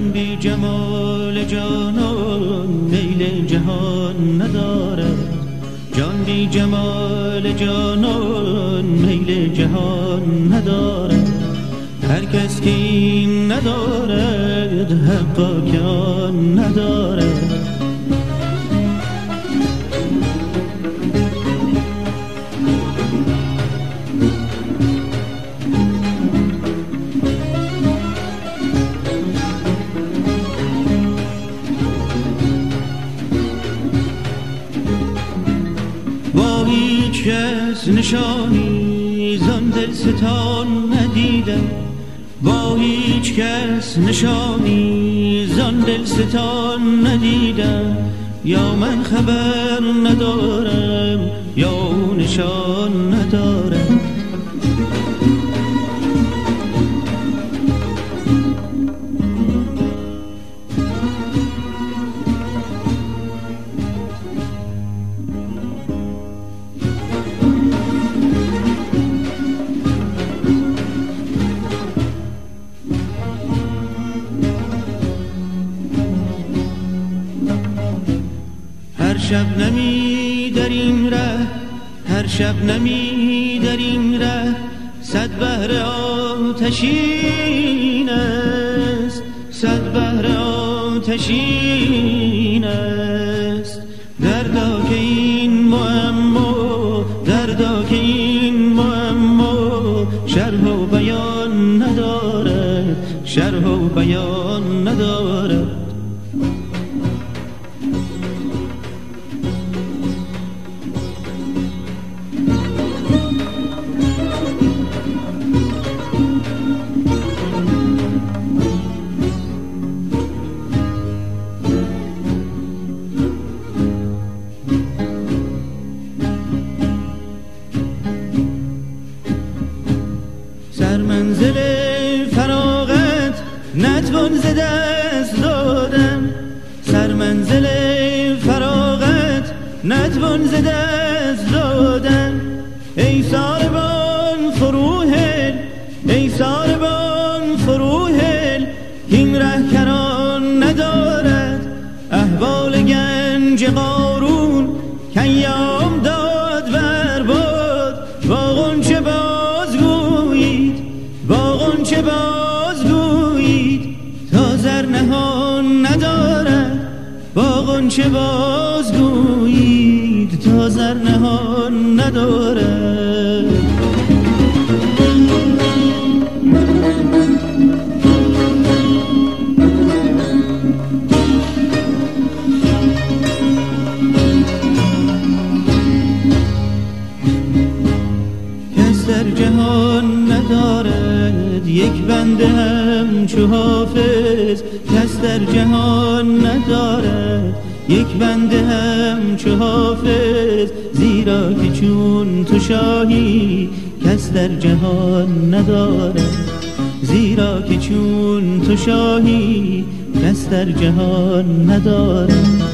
جان بی جمال جانان میل جهان ندارد، جان بی جمال جانان میل جهان ندارد. هر کس که این ندارد حقا که آن ندارد. با هیچ کس نشانی زان دلستان ندیدم، با هیچ کس نشانی زان دلستان ندیدم. یا من خبر ندارم یا او نشان ندارم. هر شب نمی در این ره، هر شب نمی در این ره، صد بهر آتشین است، صد بهر آتشین است. دردا که این معما، دردا که این معما، شرح و بیان ندارد، شرح و بیان ندارد. سرمنزل فراغت نتوان ز دست دادن، سرمنزل فراغت نتوان ز دست دادن. ای ساربان فروهل، ای ساربان فروهل، این ره کران ندارد. احوال گنج قارون کایام داد بر باد. با غنچه بازگویید، با غنچه بازگویید، تا زر نهان ندارد. با غنچه بازگویید، تا زر نهان ندارد. در جهان ندارد یک بنده همچو حافظ، کس در جهان ندارد یک بنده همچو حافظ. زیرا که چون تو شاهی کس در جهان ندارد، زیرا که چون تو شاهی کس در جهان ندارد.